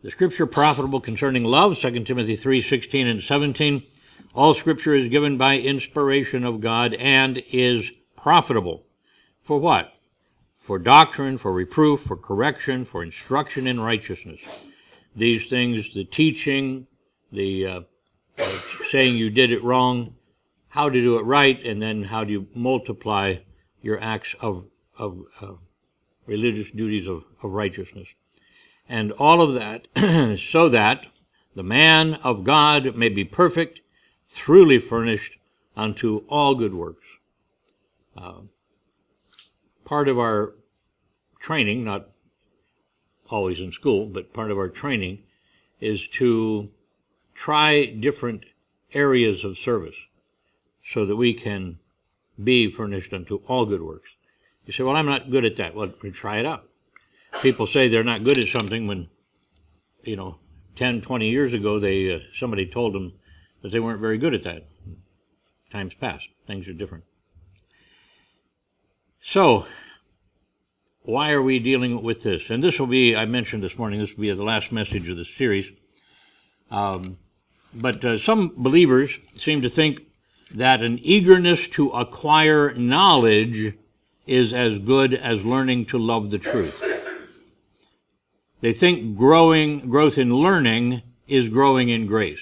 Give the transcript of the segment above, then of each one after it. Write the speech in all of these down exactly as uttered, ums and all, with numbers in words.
The Scripture profitable concerning love, Second Timothy three, sixteen and seventeen. All Scripture is given by inspiration of God and is profitable. For what? For doctrine, for reproof, for correction, for instruction in righteousness. These things, the teaching, the uh, uh, saying you did it wrong, how to do it right, and then how do you multiply your acts of, of uh, religious duties of, of righteousness. And all of that so that the man of God may be perfect, truly furnished unto all good works. Uh, part of our training, not always in school, but part of our training is to try different areas of service so that we can be furnished unto all good works. You say, well, I'm not good at that. Well, try it out. People say they're not good at something when, you know, ten, twenty years ago, they uh, somebody told them that they weren't very good at that. Time's passed. Things are different. So, why are we dealing with this? And this will be, I mentioned this morning, this will be the last message of this series. Um, but uh, some believers seem to think that an eagerness to acquire knowledge is as good as learning to love the truth. They think growing, growth in learning is growing in grace.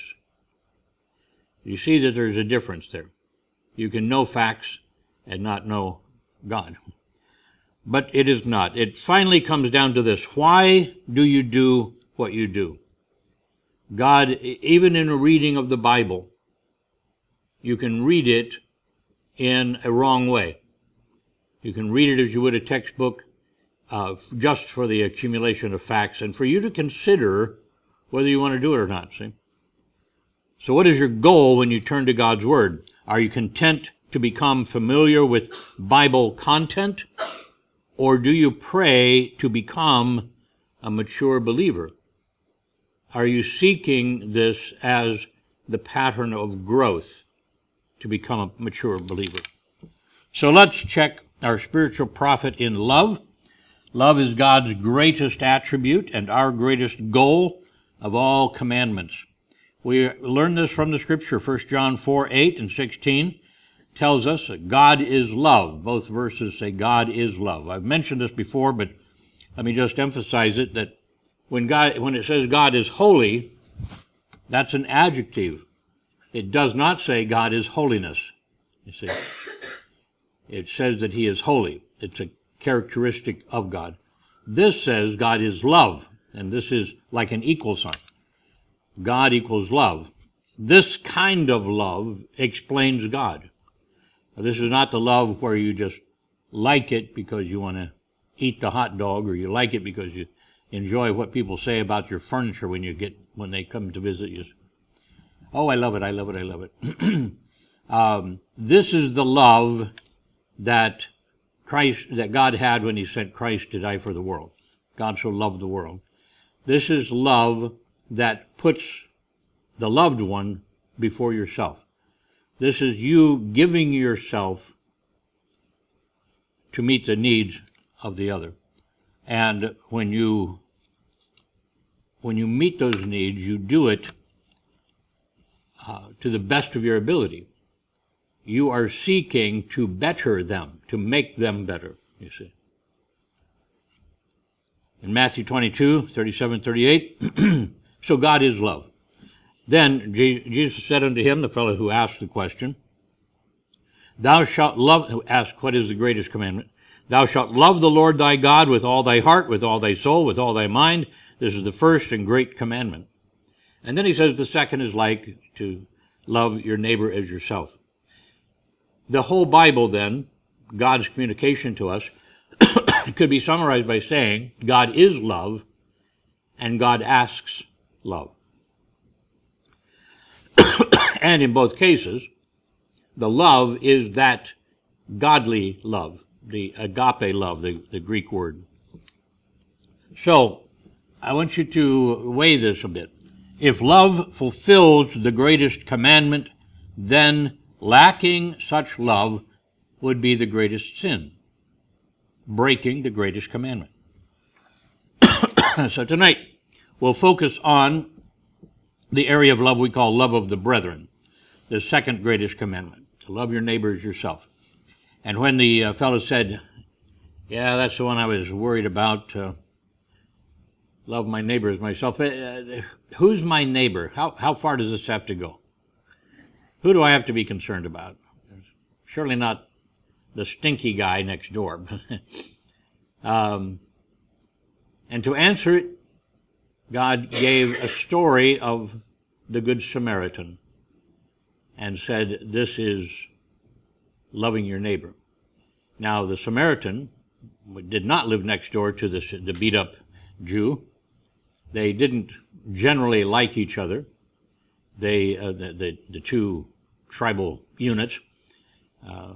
You see that there's a difference there. You can know facts and not know God. But it is not. It finally comes down to this. Why do you do what you do? God, even in a reading of the Bible, you can read it in a wrong way. You can read it as you would a textbook, uh, just for the accumulation of facts, and for you to consider whether you want to do it or not, see? So what is your goal when you turn to God's Word? Are you content to become familiar with Bible content, or do you pray to become a mature believer? Are you seeking this as the pattern of growth to become a mature believer? So let's check our spiritual profit in love. Love is God's greatest attribute and our greatest goal of all commandments. We learn this from the Scripture. First John four, eight and sixteen tells us that God is love. Both verses say God is love. I've mentioned this before, but let me just emphasize it, that when God, when it says God is holy, that's an adjective. It does not say God is holiness. You see, it says that He is holy. It's a characteristic of God. This says God is love, and this is like an equal sign. God equals love. This kind of love explains God. This is not the love where you just like it because you want to eat the hot dog, or you like it because you enjoy what people say about your furniture when you get when they come to visit you. Oh, I love it, I love it, I love it. um, this is the love that Christ, that God had when He sent Christ to die for the world. God so loved the world. This is love that puts the loved one before yourself. This is you giving yourself to meet the needs of the other. And when you when you meet those needs, you do it uh, to the best of your ability. You are seeking to better them, to make them better, you see. In Matthew twenty-two, thirty-seven, thirty-eight, so God is love. Then Jesus said unto him, the fellow who asked the question, Thou shalt love, who asked, what is the greatest commandment? Thou shalt love the Lord thy God with all thy heart, with all thy soul, with all thy mind. This is the first and great commandment. And then he says the second is like to love your neighbor as yourself. The whole Bible, then, God's communication to us, could be summarized by saying God is love and God asks love. And in both cases, the love is that godly love, the agape love, the, the Greek word. So, I want you to weigh this a bit. If love fulfills the greatest commandment, then lacking such love would be the greatest sin, breaking the greatest commandment. So tonight, we'll focus on the area of love we call love of the brethren, the second greatest commandment, to love your neighbor as yourself. And when the uh, fellow said, yeah, that's the one I was worried about, uh, love my neighbor as myself, uh, who's my neighbor? How, how far does this have to go? Who do I have to be concerned about? Surely not the stinky guy next door. um, and to answer it, God gave a story of the Good Samaritan and said, this is loving your neighbor. Now, the Samaritan did not live next door to the, the beat-up Jew. They didn't generally like each other. They, uh, the, the, the two tribal units, uh,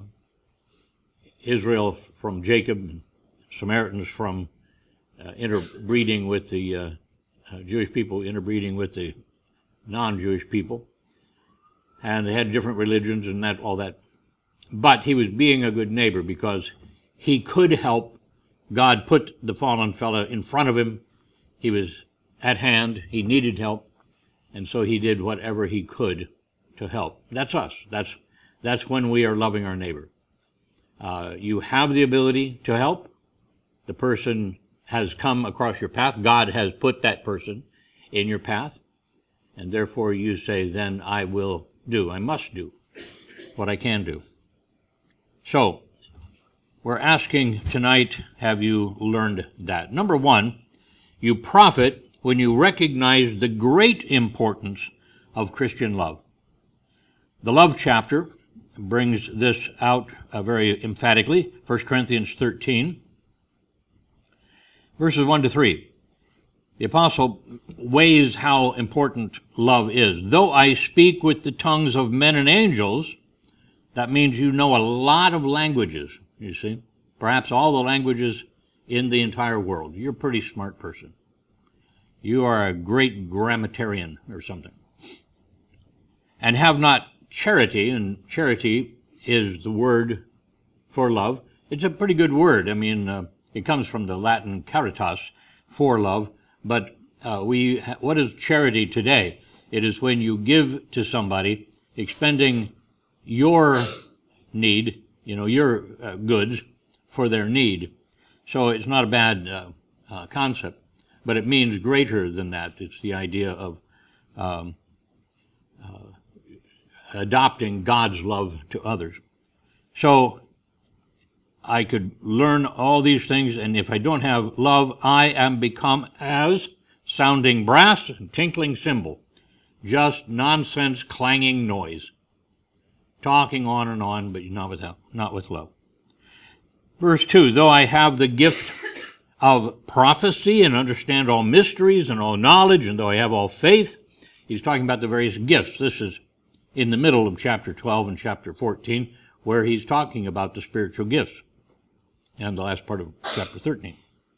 Israel from Jacob, and Samaritans from uh, interbreeding with the uh, uh, Jewish people, interbreeding with the non-Jewish people. And they had different religions and that, all that. But he was being a good neighbor because he could help. God put the fallen fellow in front of him. He was at hand. He needed help. And so he did whatever he could to help. That's us. That's, that's when we are loving our neighbor. Uh, you have the ability to help. The person has come across your path. God has put that person in your path. And therefore you say, then I will do, I must do what I can do. So, we're asking tonight, have you learned that? Number one, you profit when you recognize the great importance of Christian love. The love chapter brings this out uh, very emphatically. First Corinthians thirteen, verses one to three. The apostle weighs how important love is. Though I speak with the tongues of men and angels, that means you know a lot of languages, you see. Perhaps all the languages in the entire world. You're a pretty smart person. You are a great grammatarian or something. And have not charity, and charity is the word for love. It's a pretty good word. I mean, uh, it comes from the Latin caritas, for love. But uh, we, ha- what is charity today? It is when you give to somebody, expending your need, you know, your uh, goods for their need. So it's not a bad uh, uh, concept, but it means greater than that. It's the idea of um, uh, adopting God's love to others. So I could learn all these things, and if I don't have love, I am become as sounding brass and tinkling cymbal, just nonsense, clanging noise, talking on and on, but not without, not with love. Verse two, though I have the gift of prophecy and understand all mysteries and all knowledge, and though I have all faith, he's talking about the various gifts. This is in the middle of chapter twelve and chapter fourteen, where he's talking about the spiritual gifts, and the last part of chapter thirteen.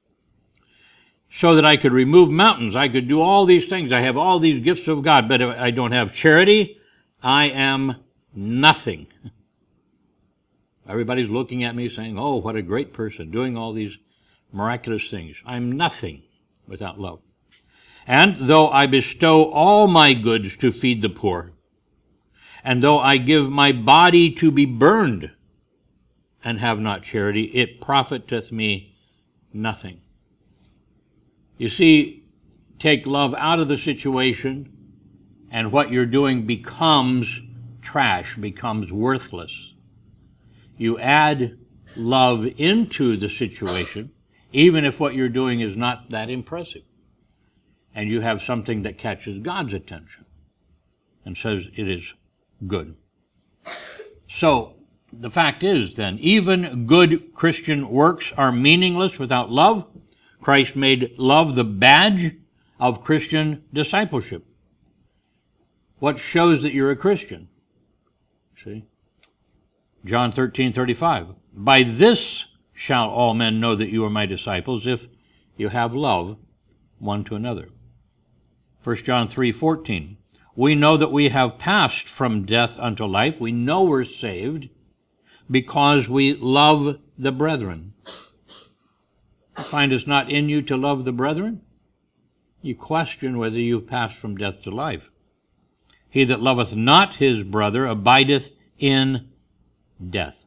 So that I could remove mountains, I could do all these things. I have all these gifts of God, but if I don't have charity, I am nothing. Everybody's looking at me saying, oh, what a great person, doing all these miraculous things. I'm nothing without love. And though I bestow all my goods to feed the poor, and though I give my body to be burned, and have not charity, it profiteth me nothing. You see, take love out of the situation, and what you're doing becomes trash, becomes worthless. You add love into the situation, even if what you're doing is not that impressive, and you have something that catches God's attention and says it is good. So, the fact is, then, even good Christian works are meaningless without love. Christ made love the badge of Christian discipleship. What shows that you're a Christian? See? John thirteen thirty-five. By this shall all men know that you are my disciples, if you have love one to another. First John three fourteen. We know that we have passed from death unto life. We know we're saved because we love the brethren. Find it's not in you to love the brethren? you question whether you have passed from death to life. He that loveth not his brother abideth in death.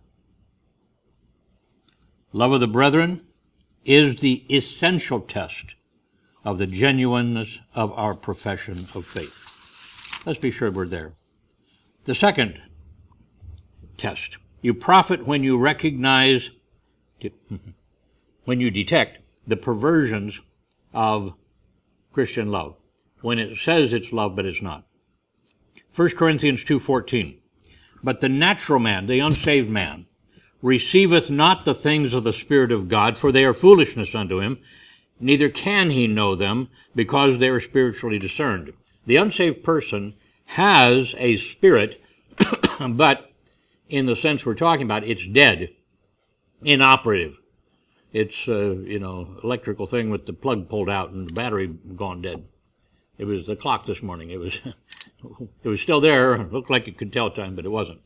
Love of the brethren is the essential test of the genuineness of our profession of faith. Let's be sure we're there. The second test. You profit when you recognize, when you detect the perversions of Christian love, when it says it's love but it's not. First Corinthians two fourteen. But the natural man, the unsaved man, receiveth not the things of the Spirit of God, for they are foolishness unto him, neither can he know them, because they are spiritually discerned. The unsaved person has a spirit, but in the sense we're talking about, it's dead, inoperative. It's, uh, you know, electrical thing with the plug pulled out and the battery gone dead. It was the clock this morning. It was, it was still there. It looked like it could tell time, but it wasn't.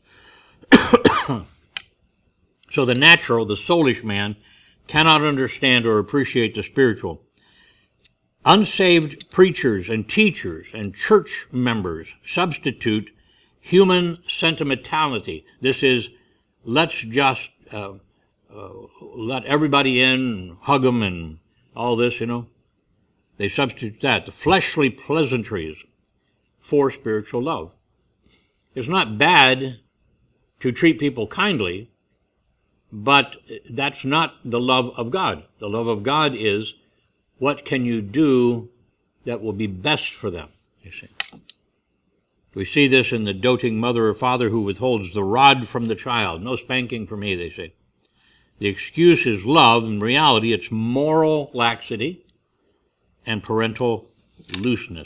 So the natural, the soulish man, cannot understand or appreciate the spiritual. Unsaved preachers and teachers and church members substitute human sentimentality. This is, let's just uh, uh, let everybody in and hug them and all this, you know. They substitute that, the fleshly pleasantries, for spiritual love. It's not bad to treat people kindly, but that's not the love of God. The love of God is, what can you do that will be best for them, you see. We see this in the doting mother or father who withholds the rod from the child. No spanking for me, they say. The excuse is love. In reality, it's moral laxity and parental looseness.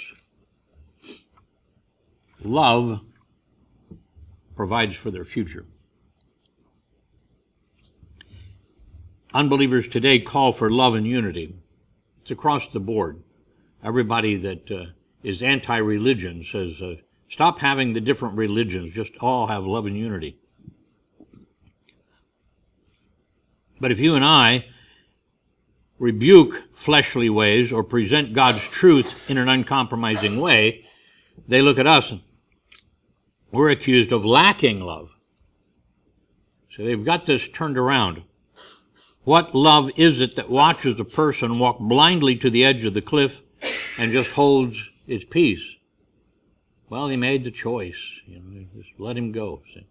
Love provides for their future. Unbelievers today call for love and unity. It's across the board. Everybody that uh, is anti-religion says, uh, stop having the different religions, just all have love and unity. But if you and I rebuke fleshly ways or present God's truth in an uncompromising way, they look at us and we're accused of lacking love. So they've got this turned around. What love is it that watches a person walk blindly to the edge of the cliff and just holds its peace? Well, he made the choice. You know, just let him go. See?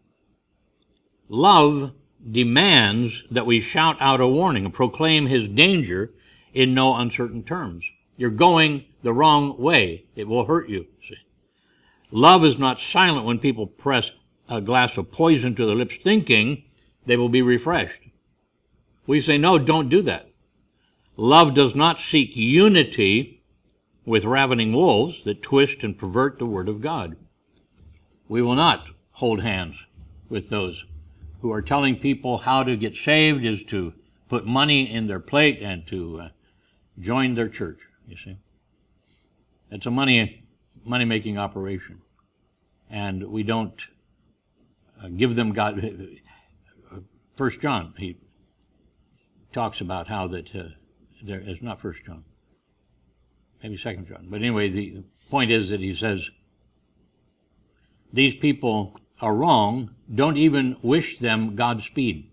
Love demands that we shout out a warning and proclaim his danger in no uncertain terms. You're going the wrong way. It will hurt you. See? Love is not silent when people press a glass of poison to their lips thinking they will be refreshed. We say, no, don't do that. Love does not seek unity with ravening wolves that twist and pervert the word of God. We will not hold hands with those who are telling people how to get saved is to put money in their plate and to uh, join their church, you see. It's a money, money-making operation. And we don't uh, give them God. First John, he talks about how that uh, there is not First John, maybe Second John. But anyway, the point is that he says, these people are wrong. Don't even wish them Godspeed.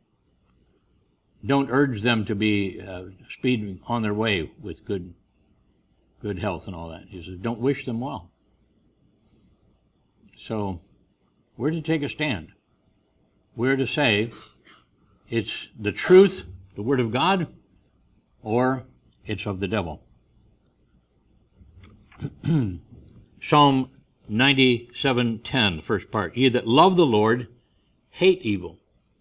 Don't urge them to be uh, speeding on their way with good, good health and all that. He says, don't wish them well. So we're to take a stand. We're to say it's the truth, the Word of God, or it's of the devil. Psalm ninety-seven ten, the first part. Ye that love the Lord, hate evil.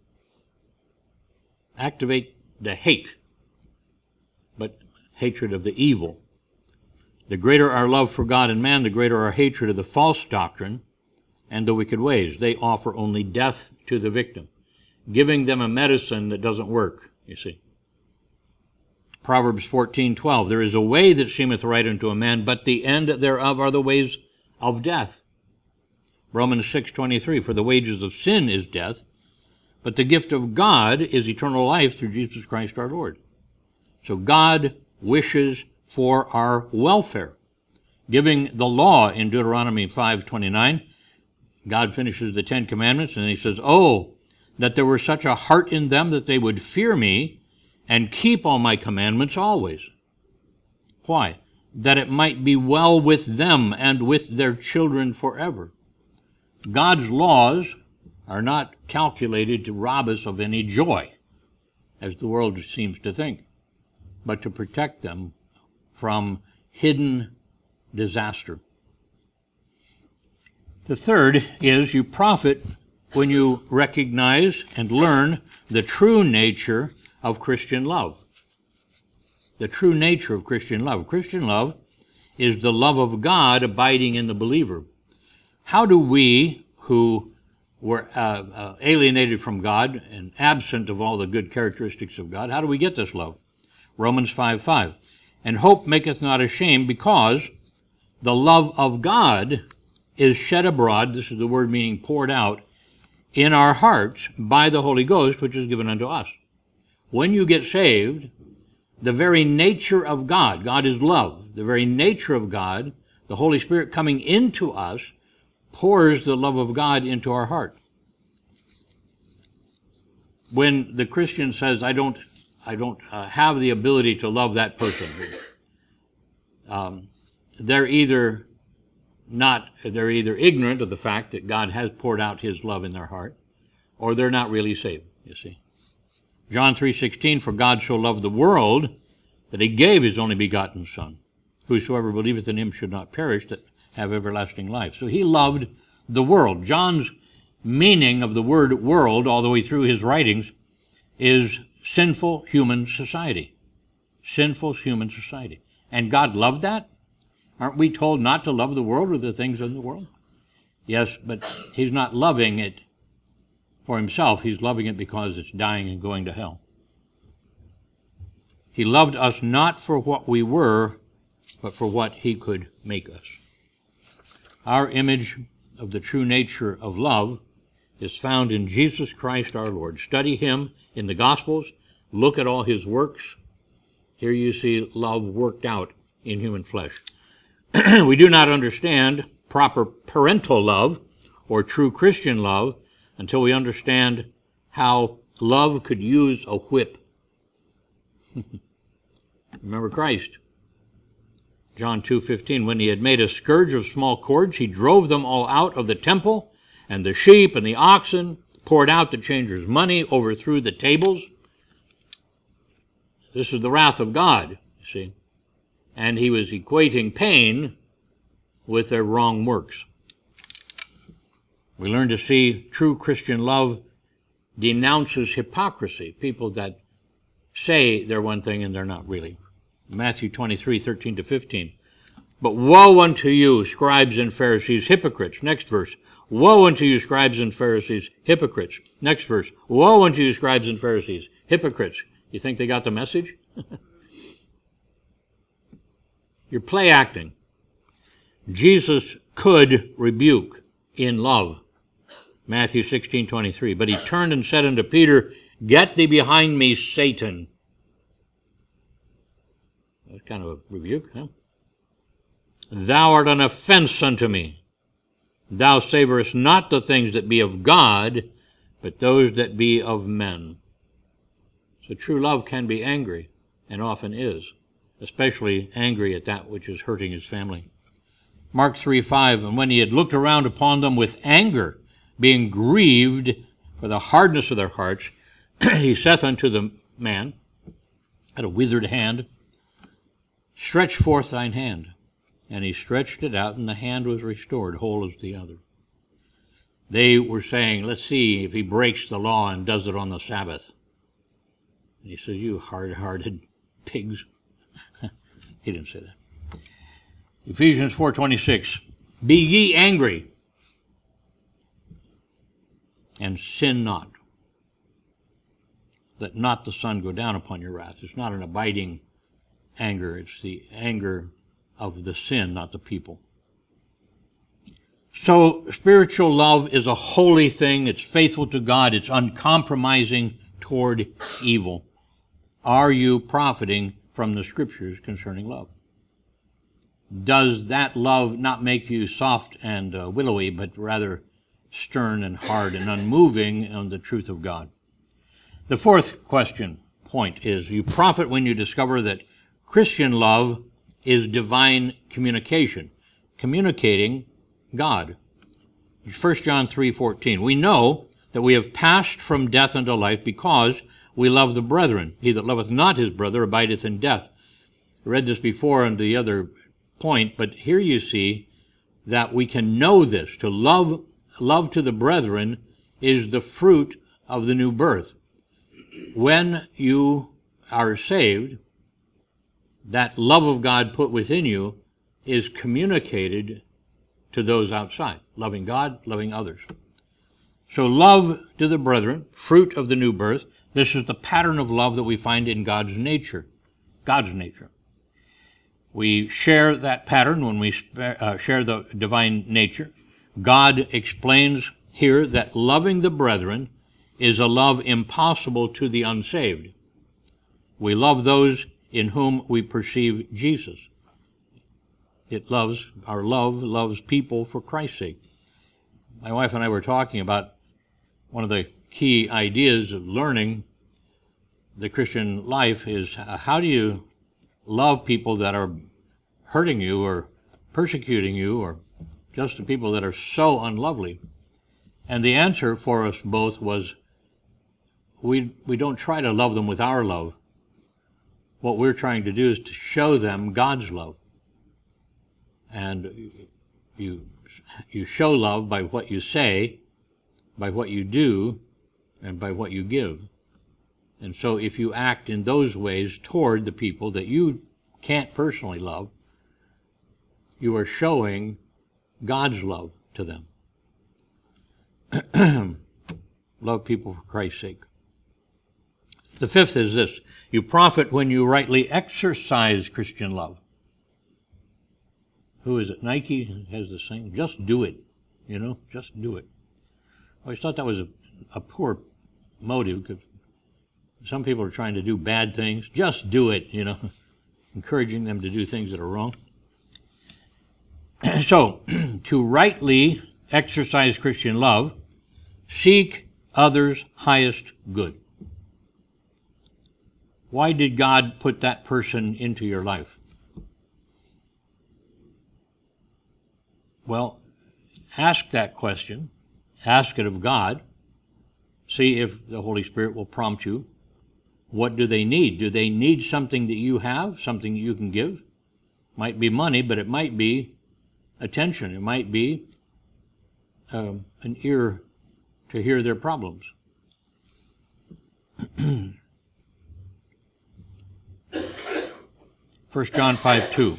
Activate the hate, but hatred of the evil. The greater our love for God and man, the greater our hatred of the false doctrine and the wicked ways. They offer only death to the victim, giving them a medicine that doesn't work, you see. Proverbs fourteen twelve, there is a way that seemeth right unto a man, but the end thereof are the ways of death. Romans six twenty-three, for the wages of sin is death, but the gift of God is eternal life through Jesus Christ our Lord. So God wishes for our welfare. Giving the law in Deuteronomy five twenty-nine, God finishes the Ten Commandments, and he says, "Oh, that there were such a heart in them that they would fear me and keep all my commandments always." Why? That it might be well with them and with their children forever. God's laws are not calculated to rob us of any joy, as the world seems to think, but to protect them from hidden disaster. The third is you profit when you recognize and learn the true nature of Christian love. The true nature of Christian love. Christian love is the love of God abiding in the believer. How do we, who were uh, uh, alienated from God and absent of all the good characteristics of God, how do we get this love? Romans five five. "And hope maketh not ashamed, because the love of God is shed abroad," this is the word meaning poured out, "in our hearts by the Holy Ghost, which is given unto us." When you get saved, the very nature of God, God is love, the very nature of God, the Holy Spirit coming into us, pours the love of God into our heart. When the Christian says, I don't, I don't uh, have the ability to love that person, um, they're either not, they're either ignorant of the fact that God has poured out his love in their heart, or they're not really saved, you see. John three sixteen, "For God so loved the world that he gave his only begotten Son. Whosoever believeth in him should not perish, but have everlasting life." So he loved the world. John's meaning of the word world, all the way through his writings, is sinful human society. Sinful human society. And God loved that? Aren't we told not to love the world or the things in the world? Yes, but he's not loving it for himself. He's loving it because it's dying and going to hell. He loved us not for what we were, but for what he could make us. Our image of the true nature of love is found in Jesus Christ our Lord. Study him in the Gospels. Look at all his works. Here you see love worked out in human flesh. We do not understand proper parental love or true Christian love until we understand how love could use a whip. Remember Christ. John two fifteen, "When he had made a scourge of small cords, he drove them all out of the temple, and the sheep and the oxen, poured out the changers' money, overthrew the tables." This is the wrath of God, you see. And he was equating pain with their wrong works. We learn to see true Christian love denounces hypocrisy, people that say they're one thing and they're not really. Matthew twenty-three, thirteen to fifteen. "But woe unto you, scribes and Pharisees, hypocrites." Next verse. "Woe unto you, scribes and Pharisees, hypocrites." Next verse. "Woe unto you, scribes and Pharisees, hypocrites." You think they got the message? You're play acting. Jesus could rebuke in love. Matthew sixteen, twenty-three. "But he turned and said unto Peter, Get thee behind me, Satan." That's kind of a rebuke, huh? "Thou art an offense unto me. Thou savorest not the things that be of God, but those that be of men." So true love can be angry, and often is, especially angry at that which is hurting his family. Mark three five, "And when he had looked around upon them with anger, being grieved for the hardness of their hearts, he saith unto the man, had a withered hand, Stretch forth thine hand. And he stretched it out, and the hand was restored, whole as the other. They were saying, let's see if he breaks the law and does it on the Sabbath. And he says, you hard-hearted pigs. He didn't say that. Ephesians four twenty-six, be ye angry, and sin not. Let not the sun go down upon your wrath. It's not an abiding anger. It's the anger of the sin, not the people. So spiritual love is a holy thing. It's faithful to God. It's uncompromising toward evil. Are you profiting from the Scriptures concerning love? does that love not make you soft and uh, willowy, but rather stern and hard and unmoving on the truth of God? The fourth question point is, you profit when you discover that Christian love is divine communication, communicating God. First John three fourteen. We know that we have passed from death unto life because we love the brethren. He that loveth not his brother abideth in death. I read this before on the other point, but here you see that we can know this. To love, love to the brethren is the fruit of the new birth. When you are saved, that love of God put within you is communicated to those outside, loving God, loving others. So love to the brethren, fruit of the new birth. This is the pattern of love that we find in God's nature, God's nature. We share that pattern when we uh, share the divine nature. God explains here that loving the brethren is a love impossible to the unsaved. We love those in whom we perceive Jesus. It loves, our love loves people for Christ's sake. My wife and I were talking about one of the key ideas of learning the Christian life is uh, how do you love people that are hurting you or persecuting you or just the people that are so unlovely? And the answer for us both was we we don't try to love them with our love. What we're trying to do is to show them God's love. And you you show love by what you say, by what you do, and by what you give. And so if you act in those ways toward the people that you can't personally love, you are showing God's love to them. Love people for Christ's sake. The fifth is this: you profit when you rightly exercise Christian love. Who is it? Nike has this thing, just do it, you know, just do it. I always thought that was a, a poor motive, because some people are trying to do bad things. Just do it, you know, encouraging them to do things that are wrong. So, to rightly exercise Christian love, seek others' highest good. Why did God put that person into your life? Well, ask that question. Ask it of God. See if the Holy Spirit will prompt you. What do they need? Do they need something that you have, something that you can give? Might be money, but it might be attention. It might be um, an ear to hear their problems. First John five two.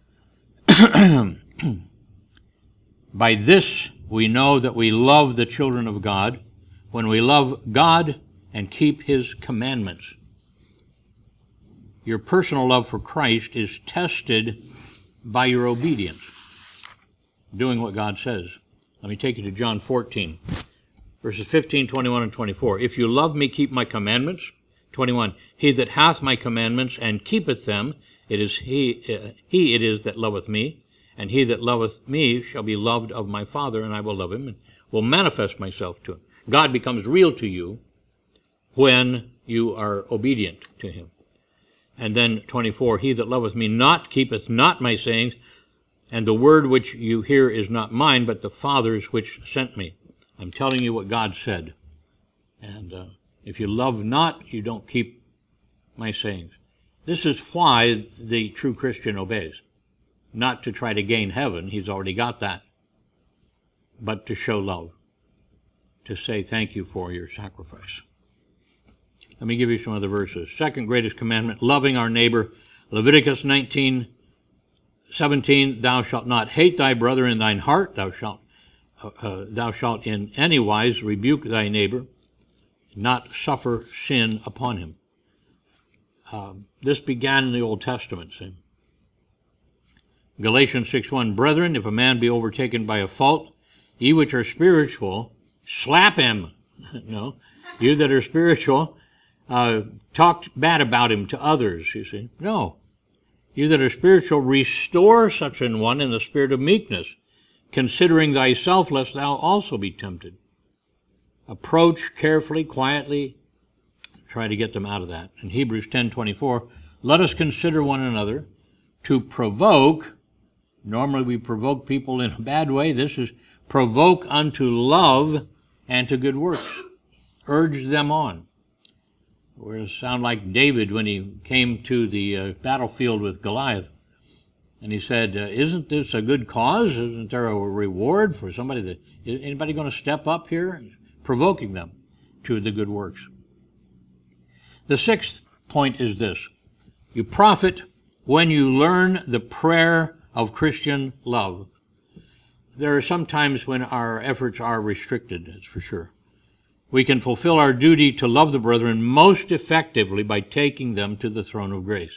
By this we know that we love the children of God, when we love God and keep His commandments. Your personal love for Christ is tested by your obedience, doing what God says. Let me take you to John fourteen, verses fifteen, twenty-one, and twenty-four. If you love me, keep my commandments. twenty-one. He that hath my commandments and keepeth them, it is he, uh, he it is that loveth me, and he that loveth me shall be loved of my Father, and I will love him, and will manifest myself to him. God becomes real to you when you are obedient to him. And then twenty-four, he that loveth me not keepeth not my sayings, and the word which you hear is not mine, but the Father's which sent me. I'm telling you what God said. And uh, if you love not, you don't keep my sayings. This is why the true Christian obeys. Not to try to gain heaven, he's already got that, but to show love, to say thank you for your sacrifice. Let me give you some other verses. Second greatest commandment, loving our neighbor. Leviticus nineteen seventeen, thou shalt not hate thy brother in thine heart, thou shalt, uh, uh, thou shalt in any wise rebuke thy neighbor, not suffer sin upon him. Um, this began in the Old Testament. See? Galatians six one, brethren, if a man be overtaken by a fault, ye which are spiritual, slap him. No, you that are spiritual, uh, talk bad about him to others, you see. No. You that are spiritual, restore such an one in the spirit of meekness, considering thyself, lest thou also be tempted. Approach carefully, quietly, try to get them out of that. In Hebrews ten twenty-four, let us consider one another to provoke. Normally we provoke people in a bad way. This is provoke unto love and to good works. Urge them on. We're sound like David when he came to the uh, battlefield with Goliath. And he said, uh, isn't this a good cause? Isn't there a reward for somebody that, is anybody going to step up here? Provoking them to the good works. The sixth point is this. You profit when you learn the prayer of Christian love. There are some times when our efforts are restricted, that's for sure. We can fulfill our duty to love the brethren most effectively by taking them to the throne of grace.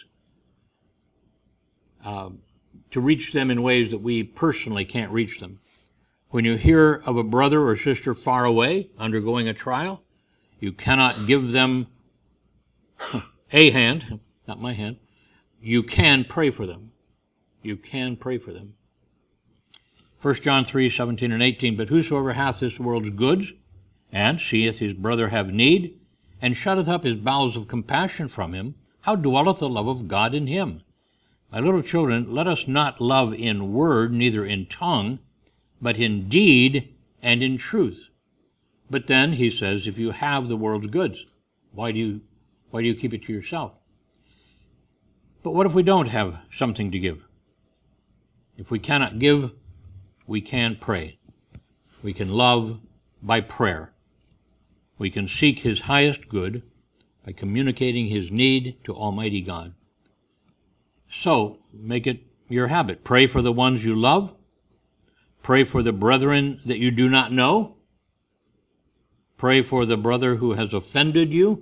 Uh, to reach them in ways that we personally can't reach them. When you hear of a brother or sister far away undergoing a trial, you cannot give them a hand, not my hand. You can pray for them. You can pray for them. First John three, seventeen and eighteen, but whosoever hath this world's goods, and seeth his brother have need, and shutteth up his bowels of compassion from him, how dwelleth the love of God in him? My little children, let us not love in word, neither in tongue, but in deed and in truth. But then, he says, if you have the world's goods, why do you, why do you keep it to yourself? But what if we don't have something to give? If we cannot give, we can pray. We can love by prayer. We can seek his highest good by communicating his need to Almighty God. So, make it your habit. Pray for the ones you love. Pray for the brethren that you do not know. Pray for the brother who has offended you.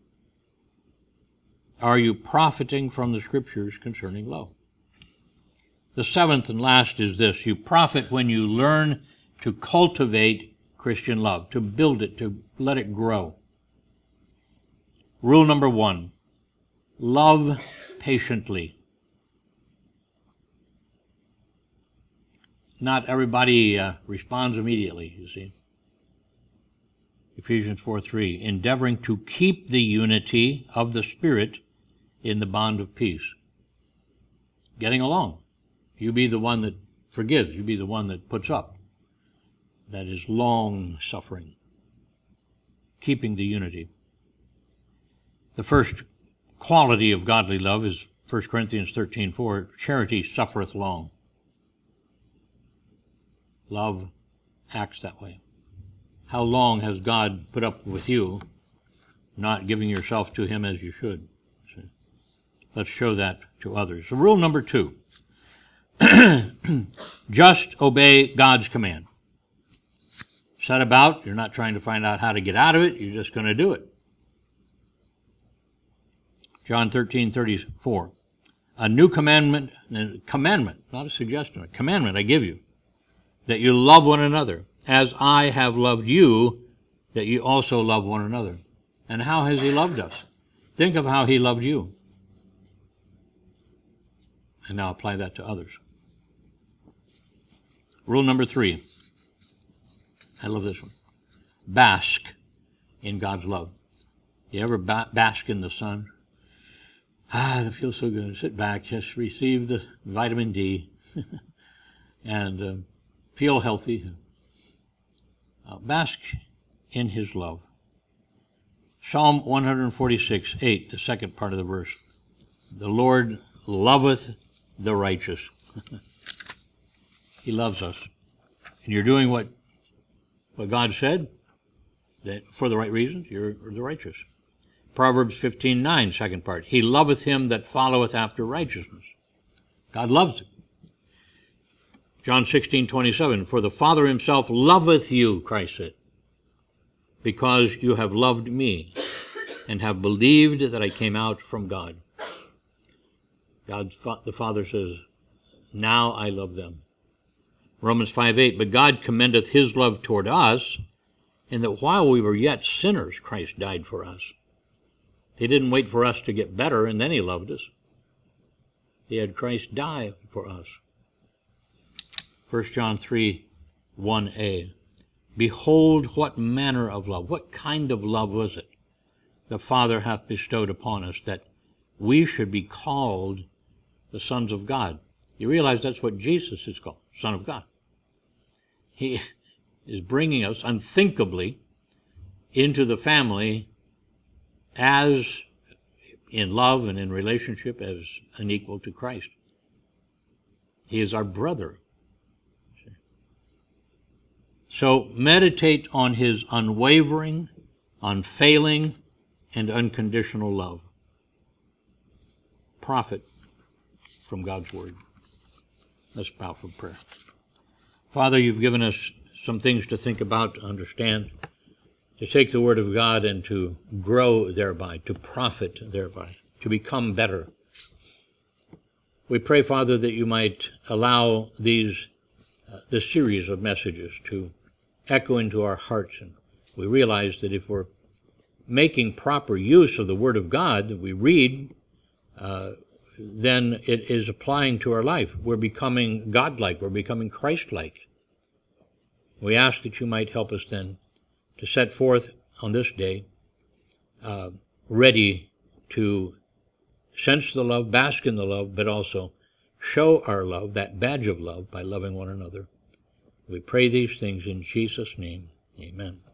Are you profiting from the Scriptures concerning love? The seventh and last is this. You profit when you learn to cultivate Christian love, to build it, to let it grow. Rule number one, love patiently. Not everybody uh, responds immediately, you see. Ephesians four three, endeavoring to keep the unity of the Spirit in the bond of peace. Getting along. You be the one that forgives. You be the one that puts up. That is long-suffering. Keeping the unity. The first quality of godly love is First Corinthians thirteen four, charity suffereth long. Love acts that way. How long has God put up with you not giving yourself to him as you should? Let's show that to others. So rule number two, just obey God's command. Set about, you're not trying to find out how to get out of it, you're just going to do it. John thirteen thirty-four, a new commandment, a commandment, not a suggestion, a commandment I give you, that you love one another, as I have loved you, that you also love one another. And how has he loved us? Think of how he loved you. And now apply that to others. Rule number three. I love this one. Bask in God's love. You ever ba- bask in the sun? Ah, that feels so good. Sit back, just receive the vitamin D, and uh, feel healthy. Uh, bask in his love. Psalm one forty-six, eight, the second part of the verse. The Lord loveth the righteous. He loves us. And you're doing what, what God said, that for the right reasons, you're the righteous. Proverbs fifteen nine, second part. He loveth him that followeth after righteousness. God loves it. John sixteen twenty-seven, for the Father himself loveth you, Christ said, because you have loved me and have believed that I came out from God. God, the Father says, now I love them. Romans five eight, but God commendeth his love toward us, in that while we were yet sinners, Christ died for us. He didn't wait for us to get better, and then he loved us. He had Christ die for us. First John three, one a. Behold, what manner of love, what kind of love was it the Father hath bestowed upon us, that we should be called the sons of God. You realize that's what Jesus is called, Son of God. He is bringing us unthinkably into the family as in love and in relationship as an equal to Christ. He is our brother. So meditate on his unwavering, unfailing, and unconditional love. Profit from God's word. Let's bow for prayer. Father, you've given us some things to think about, to understand, to take the word of God and to grow thereby, to profit thereby, to become better. We pray, Father, that you might allow these, uh, this series of messages to echo into our hearts. And we realize that if we're making proper use of the Word of God that we read, uh, then it is applying to our life. We're becoming godlike. We're becoming Christ-like. We ask that you might help us then to set forth on this day, uh, ready to sense the love, bask in the love, but also show our love, that badge of love, by loving one another. We pray these things in Jesus' name. Amen.